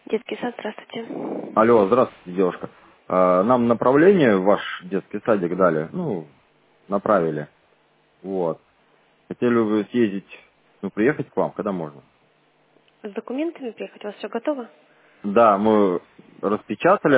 Детский сад, здравствуйте. Алло, здравствуйте, девушка. Нам направление в ваш детский садик дали, направили. Вот. Хотели бы съездить, приехать к вам, когда можно? С документами приехать, у вас все готово? Да, мы распечатали,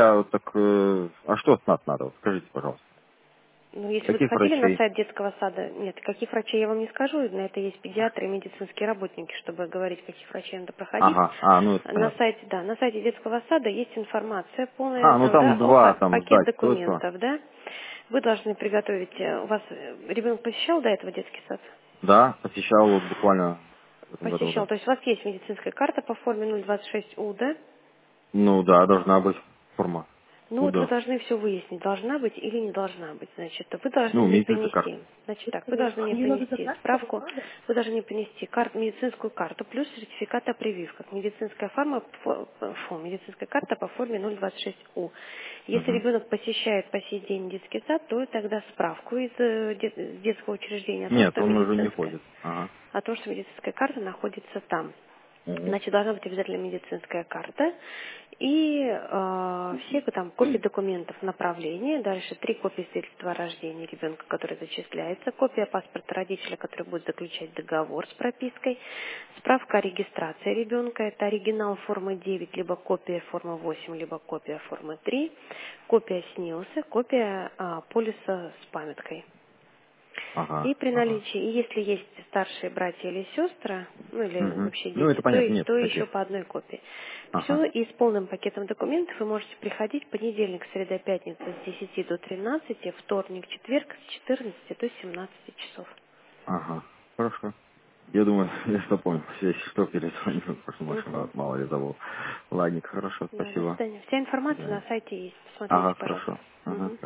а что с нас надо? Вот скажите, пожалуйста. Ну, если вы Каких заходили на врачей? сайт детского сада, нет, каких врачей я вам не скажу, на это есть педиатры и медицинские работники, чтобы говорить, каких врачей надо проходить. Ага, это На понятно. сайте, да, на сайте детского сада есть информация полная, там, Там да, два, пакет сдать, то. документов, да. Вы должны приготовить, у вас ребенок посещал до этого детский сад? Да, посещал вот буквально в этом году, Посещал, да. то есть у вас есть медицинская карта по форме 026У, да? Ну да, должна быть форма. Ну вот вы УДА. должны все выяснить, должна быть или не должна быть. Значит, вы должны мне Медицинская карта. принести, значит так, вы должны мне принести справку, вы должны мне принести медицинскую карту плюс сертификат о прививках. Медицинская медицинская карта по форме 026У. Если Угу. ребенок посещает по сей день детский сад, то тогда справку из детского учреждения о том, Нет, что он уже не медицинская, ходит. Ага. о том, что медицинская карта находится там. Угу. Значит, должна быть обязательно медицинская карта и все там копии документов направления, дальше 3 копии свидетельства о рождении ребенка, который зачисляется, копия паспорта родителя, который будет заключать договор с пропиской, справка о регистрации ребенка, это оригинал формы 9, либо копия формы 8, либо копия формы 3, копия СНИЛСа, копия полиса с памяткой. Ага, И при ага. наличии, и если есть старшие братья или сестры, ну или Угу. вообще Это дети, то, понятно, нет то еще таких. по одной копии. Ага. Все, и с полным пакетом документов вы можете приходить понедельник, среда, пятница с 10 до 13, вторник, четверг с 14 до 17 часов. Ага. Хорошо. Я думаю, я что помню. Если что, перезвоню, потому что, Угу. мало ли забыл. Ладненько, хорошо, Да, до спасибо. свидания. Вся До информация на свидания. сайте есть. Посмотрите, Ага, пожалуйста. хорошо. Ага. Угу.